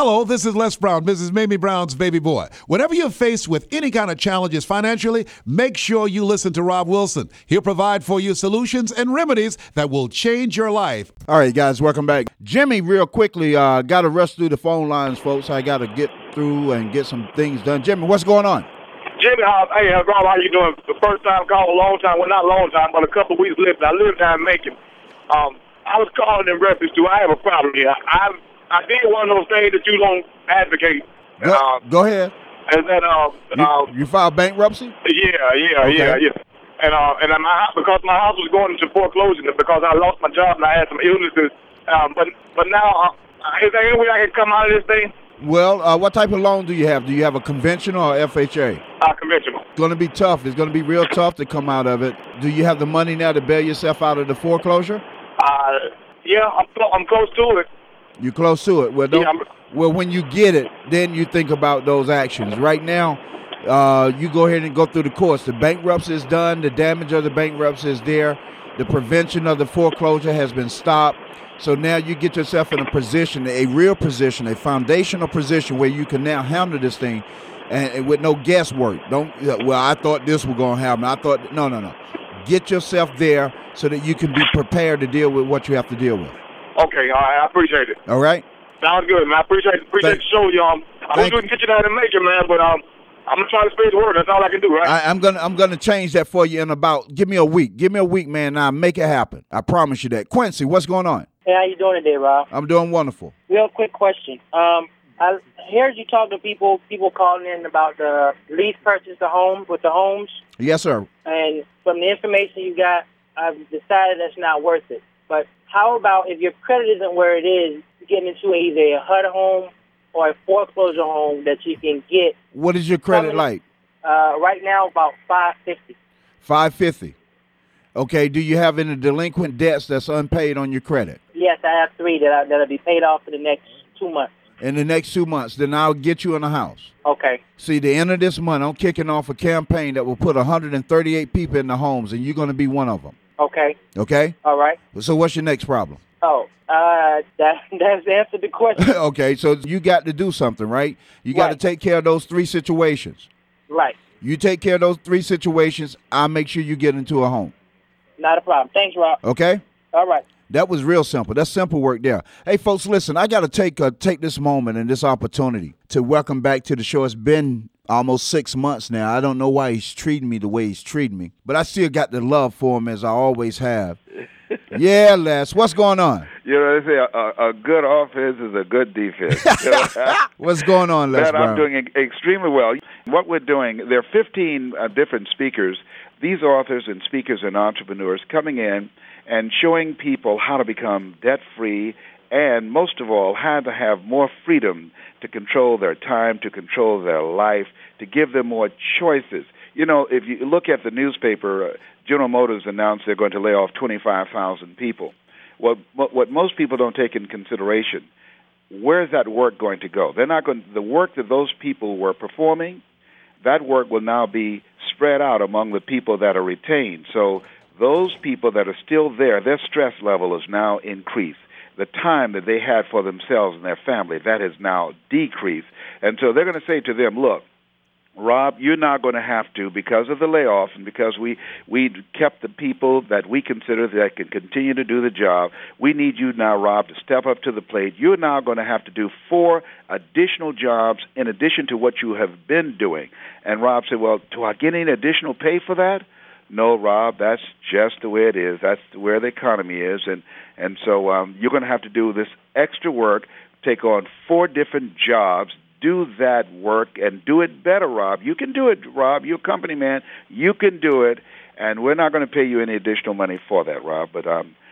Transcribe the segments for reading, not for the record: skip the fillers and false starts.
Hello, this is Les Brown, Mrs. Mamie Brown's baby boy. Whenever you're faced with any kind of challenges financially, make sure you listen to Rob Wilson. He'll provide for you solutions and remedies that will change your life. All right, guys, welcome back. Jimmy, real quickly, got to rush through the phone lines, folks. I got to get through and get some things done. Jimmy, what's going on? Jimmy, hey, Rob, how you doing? The first time call, a long time, well, not a long time, but a couple of weeks lived. I lived down in Macon. I was calling in reference to, I have a problem here. I did one of those things that you don't advocate. Go ahead. And that, you filed bankruptcy? Yeah. And because my house was going into foreclosure because I lost my job and I had some illnesses. But now, is there any way I can come out of this thing? Well, what type of loan do you have? Do you have a conventional or FHA? Conventional. It's going to be tough. It's going to be real tough to come out of it. Do you have the money now to bail yourself out of the foreclosure? Yeah, I'm close to it. You're close to it. Well, when you get it, then you think about those actions. Right now, you go ahead and go through the courts. The bankruptcy is done. The damage of the bankruptcy is there. The prevention of the foreclosure has been stopped. So now you get yourself in a position, a real position, a foundational position where you can now handle this thing and with no guesswork. I thought this was going to happen. No. Get yourself there so that you can be prepared to deal with what you have to deal with. Okay, all right, I appreciate it. All right? Sounds good, man. I appreciate the show, y'all. I wish we could get you down and make it, man, but I'm gonna try to spread the word. That's all I can do, right? I'm gonna change that for you in about. Give me a week. Give me a week, man. Now make it happen. I promise you that. Quincy, what's going on? Hey, how you doing today, Rob? I'm doing wonderful. Real quick question. I heard you talk to people calling in about the lease purchase the homes with the homes. Yes, sir. And from the information you got, I've decided that's not worth it. But how about if your credit isn't where it is, getting into either a HUD home or a foreclosure home that you can get? What is your credit like? Right now, about 550. 550. Okay. Do you have any delinquent debts that's unpaid on your credit? Yes, I have 3 that'll be paid off for the next 2 months. In the next 2 months, then I'll get you in a house. Okay. See, the end of this month, I'm kicking off a campaign that will put 138 people in the homes, and you're going to be one of them. Okay. Okay? All right. So what's your next problem? Oh, that's answered the question. Okay, so you got to do something, right? You got to take care of those 3 situations. Right. You take care of those 3 situations, I'll make sure you get into a home. Not a problem. Thanks, Rob. Okay? All right. That was real simple. That's simple work there. Hey, folks, listen, I got to take this moment and this opportunity to welcome back to the show. It's been almost 6 months now. I don't know why he's treating me the way he's treating me, but I still got the love for him as I always have. Yeah, Les, what's going on? You know, they say a good offense is a good defense. What's going on, Les Brown? I'm doing extremely well. What we're doing, there are 15 different speakers, these authors and speakers and entrepreneurs coming in and showing people how to become debt-free and, most of all, how to have more freedom to control their time, to control their life, to give them more choices. You know, if you look at the newspaper, General Motors announced they're going to lay off 25,000 people. Well, what most people don't take in consideration, where is that work going to go? They're not going. The work that those people were performing, that work will now be spread out among the people that are retained. So those people that are still there, their stress level is now increased. The time that they had for themselves and their family, that has now decreased. And so they're going to say to them, look, Rob, you're not going to have to, because of the layoff and because we kept the people that we consider that can continue to do the job, we need you now, Rob, to step up to the plate. You're now going to have to do 4 additional jobs in addition to what you have been doing. And Rob said, well, do I get any additional pay for that? No, Rob, that's just the way it is. That's where the economy is. And so you're going to have to do this extra work, take on 4 different jobs, do that work, and do it better, Rob. You can do it, Rob. You're a company man. You can do it, and we're not going to pay you any additional money for that, Rob. But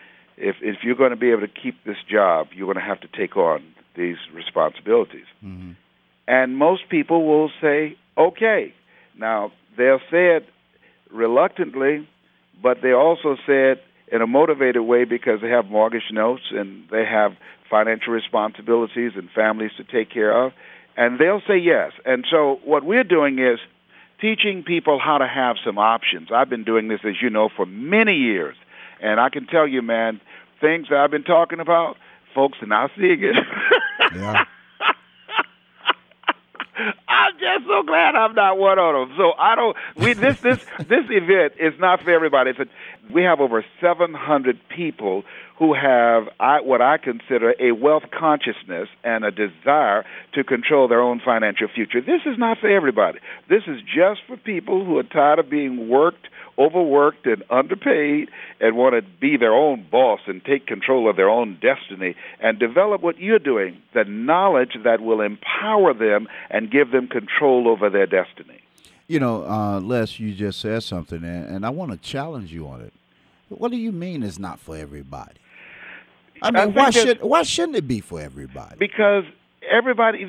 if you're going to be able to keep this job, you're going to have to take on these responsibilities. Mm-hmm. And most people will say, okay. Now, they'll say it reluctantly, but they also say it in a motivated way because they have mortgage notes and they have financial responsibilities and families to take care of, and they'll say yes. And so what we're doing is teaching people how to have some options. I've been doing this, as you know, for many years, and I can tell you, man, things that I've been talking about, folks are now seeing it. Yeah. so glad I'm not one of them. So I don't. This event is not for everybody. We have over 700 people who have what I consider a wealth consciousness and a desire to control their own financial future. This is not for everybody. This is just for people who are tired of being overworked and underpaid and want to be their own boss and take control of their own destiny and develop what you're doing, the knowledge that will empower them and give them control over their destiny. You know, Les, you just said something, and I want to challenge you on it. What do you mean it's not for everybody? I mean, why shouldn't it be for everybody? Because everybody,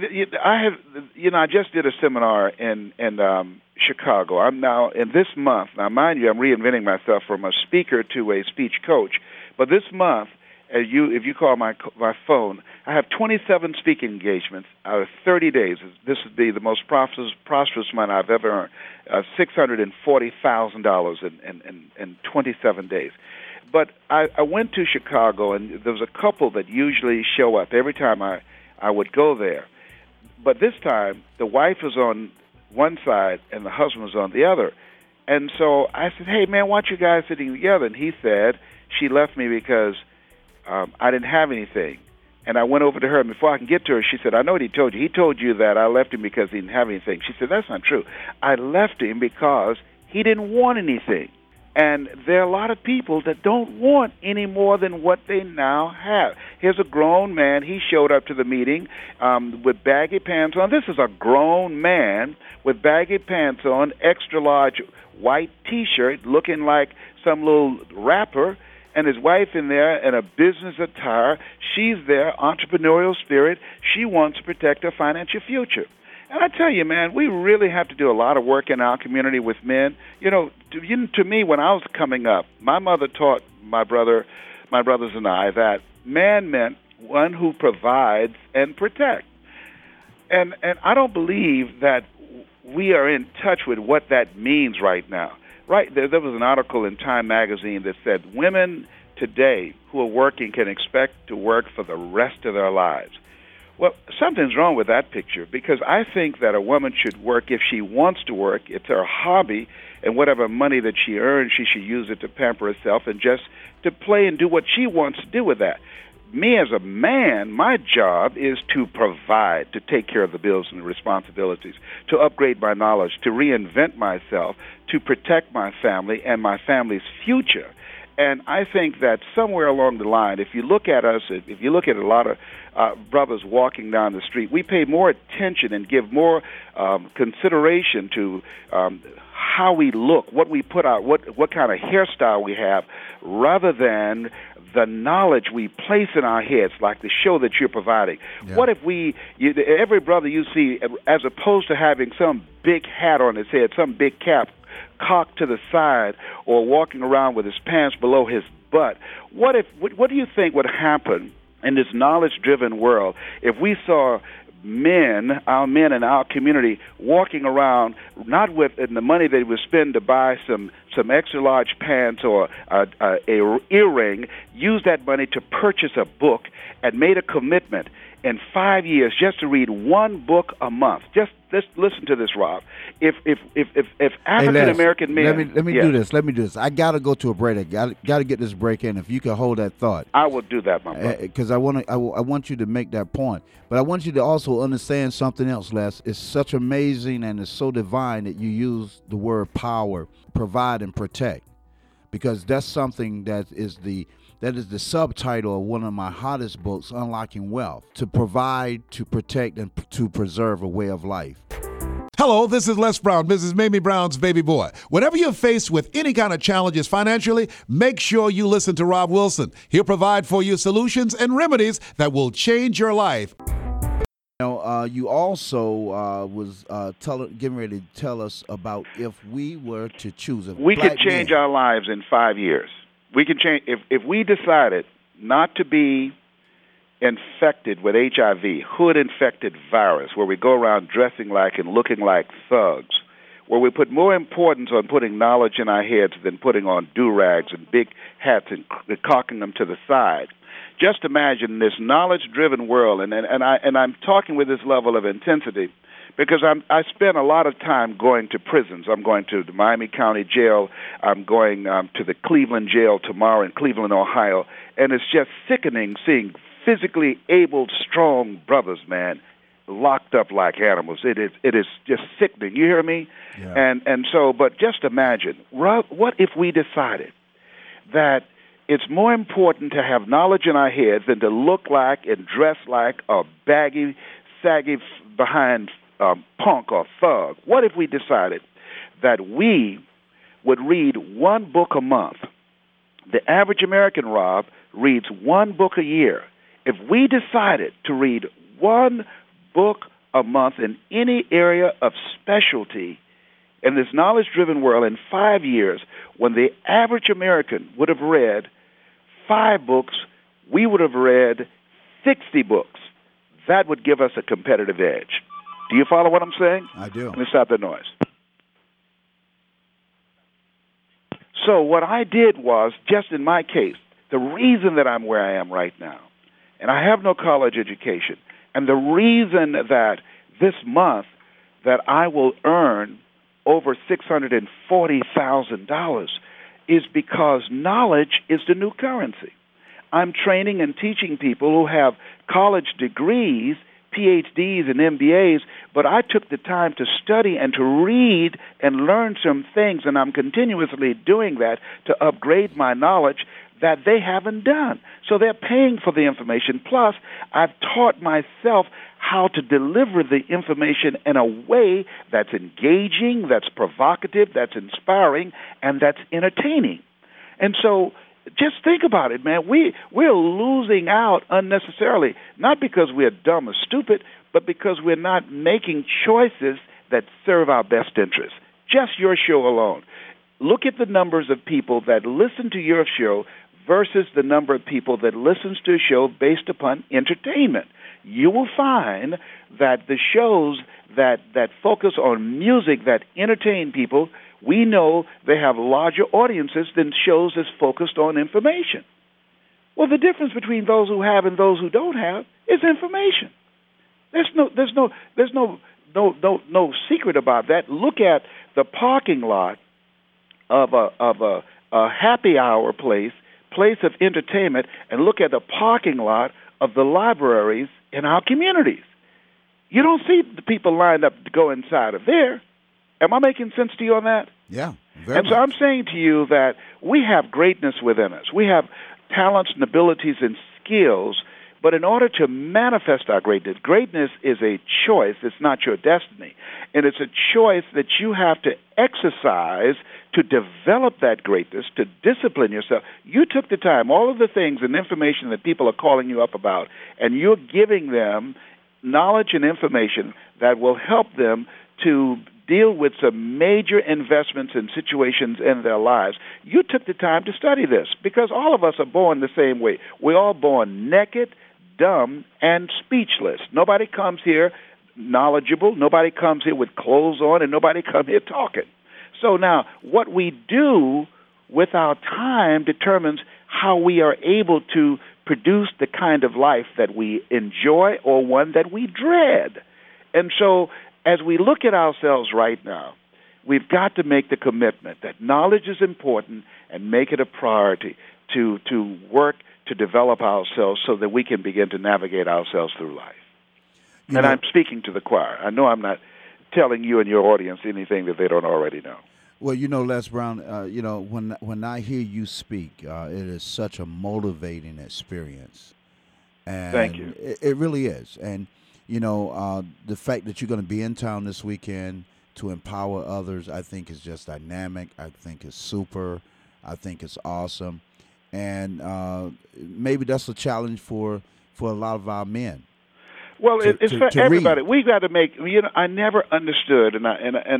I just did a seminar in Chicago. I'm now in this month. Now, mind you, I'm reinventing myself from a speaker to a speech coach. But this month, if you call my phone, I have 27 speaking engagements out of 30 days. This would be the most prosperous month I've ever earned. $640,000 in 27 days. But I went to Chicago, and there was a couple that usually show up every time I would go there. But this time, the wife was on one side and the husband was on the other. And so I said, hey, man, why aren't you guys sitting together? And he said, she left me because I didn't have anything. And I went over to her, and before I can get to her, she said, I know what he told you. He told you that I left him because he didn't have anything. She said, that's not true. I left him because he didn't want anything. And there are a lot of people that don't want any more than what they now have. Here's a grown man. He showed up to the meeting with baggy pants on. This is a grown man with baggy pants on, extra large white T-shirt, looking like some little rapper, and his wife in there in a business attire. She's there, entrepreneurial spirit. She wants to protect her financial future. And I tell you, man, we really have to do a lot of work in our community with men. You know, to me, when I was coming up, my mother taught my brothers and I that man meant one who provides and protects. And I don't believe that we are in touch with what that means right now. Right, there was an article in Time magazine that said women today who are working can expect to work for the rest of their lives. Well, something's wrong with that picture, because I think that a woman should work if she wants to work. It's her hobby, and whatever money that she earns, she should use it to pamper herself and just to play and do what she wants to do with that. Me as a man, my job is to provide, to take care of the bills and the responsibilities, to upgrade my knowledge, to reinvent myself, to protect my family and my family's future. And I think that somewhere along the line, if you look at us, if you look at a lot of brothers walking down the street, we pay more attention and give more consideration to how we look, what we put out, what kind of hairstyle we have, rather than the knowledge we place in our heads, like the show that you're providing. Yeah. What if every brother you see, as opposed to having some big hat on his head, some big cap cocked to the side, or walking around with his pants below his butt, what do you think would happen in this knowledge-driven world if we saw our men in our community walking around not with the money they would spend to buy some extra large pants or a earring, use that money to purchase a book and made a commitment in 5 years just to read one book a month? Just listen to this, Rob. If African American men, let me do this. Let me do this. I gotta go to a break. I gotta get this break in. If you can hold that thought, I will do that, my brother. Because I want you to make that point. But I want you to also understand something else, Les. It's such amazing and it's so divine that you use the word power, provide, and protect, because that's something that is the subtitle of one of my hottest books, Unlocking Wealth: to provide, to protect, and to preserve a way of life. Hello, this is Les Brown, Mrs. Mamie Brown's baby boy. Whenever you're faced with any kind of challenges financially, make sure you listen to Rob Wilson. He'll provide for you solutions and remedies that will change your life. You also was getting ready to tell us about if we were to choose we could change our lives in 5 years. We can change if we decided not to be infected with HIV, hood-infected virus, where we go around dressing like and looking like thugs, where we put more importance on putting knowledge in our heads than putting on do-rags and big hats and cocking them to the side. Just imagine this knowledge-driven world, and I'm talking with this level of intensity because I spend a lot of time going to prisons. I'm going to the Miami County Jail. I'm going to the Cleveland Jail tomorrow in Cleveland, Ohio, and it's just sickening seeing physically able, strong brothers, man, locked up like animals. It is just sickening. You hear me? Yeah. And so, but just imagine, what if we decided that it's more important to have knowledge in our heads than to look like and dress like a baggy, saggy behind punk or thug? What if we decided that we would read one book a month? The average American, Rob, reads one book a year. If we decided to read one book a month in any area of specialty in this knowledge-driven world in 5 years, when the average American would have read 5 books, we would have read 60 books. That would give us a competitive edge. Do you follow what I'm saying? I do. Let me stop the noise. So what I did was, just in my case, the reason that I'm where I am right now, and I have no college education, and the reason that this month that I will earn over $640,000 is because knowledge is the new currency. I'm training and teaching people who have college degrees, PhDs and MBAs, but I took the time to study and to read and learn some things, and I'm continuously doing that to upgrade my knowledge that they haven't done. So they're paying for the information. Plus, I've taught myself how to deliver the information in a way that's engaging, that's provocative, that's inspiring, and that's entertaining. And so just think about it, man. We're losing out unnecessarily, not because we're dumb or stupid, but because we're not making choices that serve our best interests. Just your show alone. Look at the numbers of people that listen to your show versus the number of people that listens to a show based upon entertainment. You will find that the shows that focus on music, that entertain people, we know they have larger audiences than shows that's focused on information. Well, the difference between those who have and those who don't have is information. There's no secret about that. Look at the parking lot of a happy hour place of entertainment, and look at the parking lot of the libraries in our communities. You don't see the people lined up to go inside of there. Am I making sense to you on that? Yeah. And so I'm saying to you that we have greatness within us. We have talents and abilities and skills, but in order to manifest our greatness is a choice. It's not your destiny. And it's a choice that you have to exercise to develop that greatness, to discipline yourself. You took the time, all of the things and information that people are calling you up about, and you're giving them knowledge and information that will help them to deal with some major investments and situations in their lives. You took the time to study this because all of us are born the same way. We're all born naked, dumb, and speechless. Nobody comes here knowledgeable. Nobody comes here with clothes on, and nobody comes here talking. So now what we do with our time determines how we are able to produce the kind of life that we enjoy or one that we dread. And so as we look at ourselves right now, we've got to make the commitment that knowledge is important and make it a priority to work to develop ourselves so that we can begin to navigate ourselves through life. And I'm speaking to the choir. I know I'm not telling you and your audience anything that they don't already know. Well, Les Brown, when I hear you speak, it is such a motivating experience. And thank you. It really is. And, the fact that you're going to be in town this weekend to empower others, I think is just dynamic. I think it's super. I think it's awesome. And maybe that's a challenge for a lot of our men. Well, it's for everybody. We got to make. I never understood, and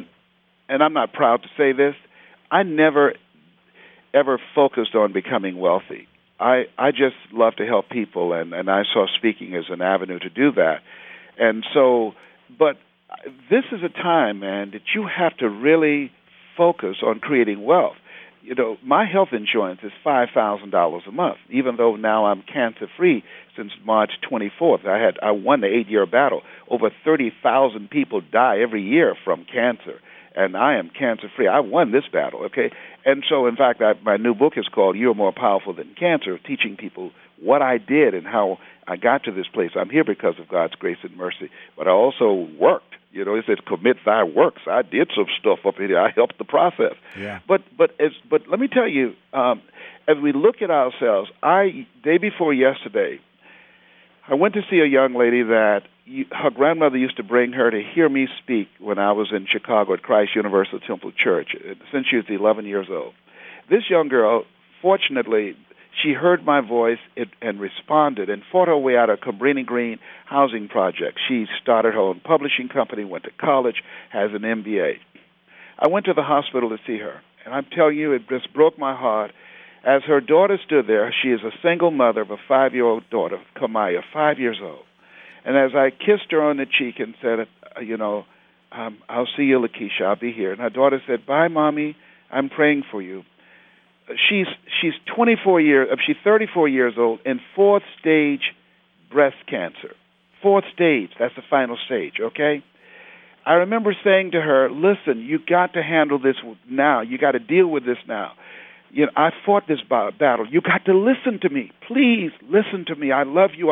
I'm not proud to say this. I never ever focused on becoming wealthy. I just love to help people, and I saw speaking as an avenue to do that. And so, but this is a time, man, that you have to really focus on creating wealth. my health insurance is $5,000 a month, even though now I'm cancer-free since March 24th. I won the 8-year battle. Over 30,000 people die every year from cancer, and I am cancer-free. I won this battle, okay? And so, in fact, my new book is called You're More Powerful Than Cancer, teaching people what I did and how I got to this place. I'm here because of God's grace and mercy, but I also worked. It says commit thy works. I did some stuff up here. I helped the process. Yeah. But let me tell you, as we look at ourselves, day before yesterday, I went to see a young lady that her grandmother used to bring her to hear me speak when I was in Chicago at Christ Universal Temple Church since she was 11 years old. This young girl, fortunately, she heard my voice and responded and fought her way out of Cabrini Green housing project. She started her own publishing company, went to college, has an MBA. I went to the hospital to see her, and I'm telling you, it just broke my heart. As her daughter stood there, she is a single mother of a 5-year-old daughter, Kamaya, 5 years old. And as I kissed her on the cheek and said, I'll see you, Lakeisha, I'll be here. And her daughter said, bye, Mommy, I'm praying for you. She's 34 years old in 4th stage breast cancer. 4th stage, that's the final stage, okay? I remember saying to her, listen, you got to handle this now. You got to deal with this now. I fought this battle. You got to listen to me. Please listen to me. I love you.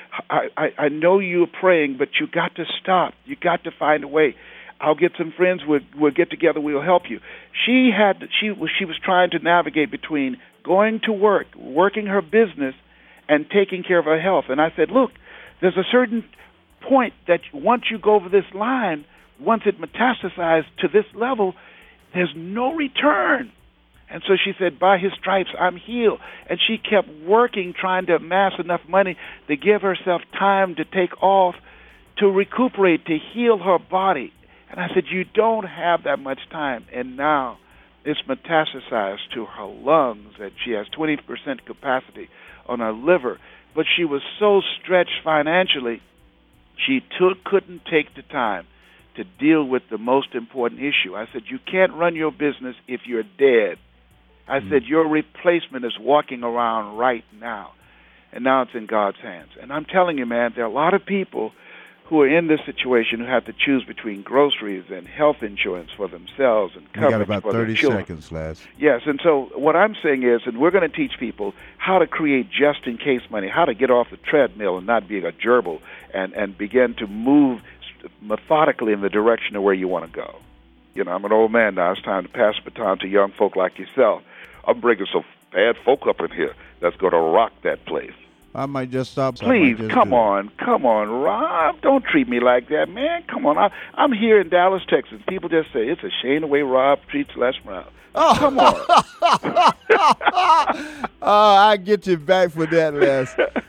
I know you're praying, but you got to stop. You got to find a way. I'll get some friends. We'll get together. We'll help you. She was trying to navigate between going to work, working her business, and taking care of her health. And I said, look, there's a certain point that once you go over this line, once it metastasized to this level, there's no return. And so she said, by his stripes, I'm healed. And she kept working, trying to amass enough money to give herself time to take off, to recuperate, to heal her body. And I said, you don't have that much time. And now it's metastasized to her lungs, and she has 20% capacity on her liver. But she was so stretched financially, she couldn't take the time to deal with the most important issue. I said, you can't run your business if you're dead. I said, your replacement is walking around right now. And now it's in God's hands. And I'm telling you, man, there are a lot of people who are in this situation who have to choose between groceries and health insurance for themselves and coverage got about for 30 their children. seconds, Les. Yes, and so what I'm saying is, and we're going to teach people how to create just-in-case money, how to get off the treadmill and not be a gerbil, and begin to move methodically in the direction of where you want to go. I'm an old man now. It's time to pass the baton to young folk like yourself. I'm bringing some bad folk up in here that's going to rock that place. I might just stop. Please, come on, Rob. Don't treat me like that, man. Come on. I'm here in Dallas, Texas. People just say, it's a shame the way Rob treats Les Brown. Oh. Come on. I get you back for that, Les.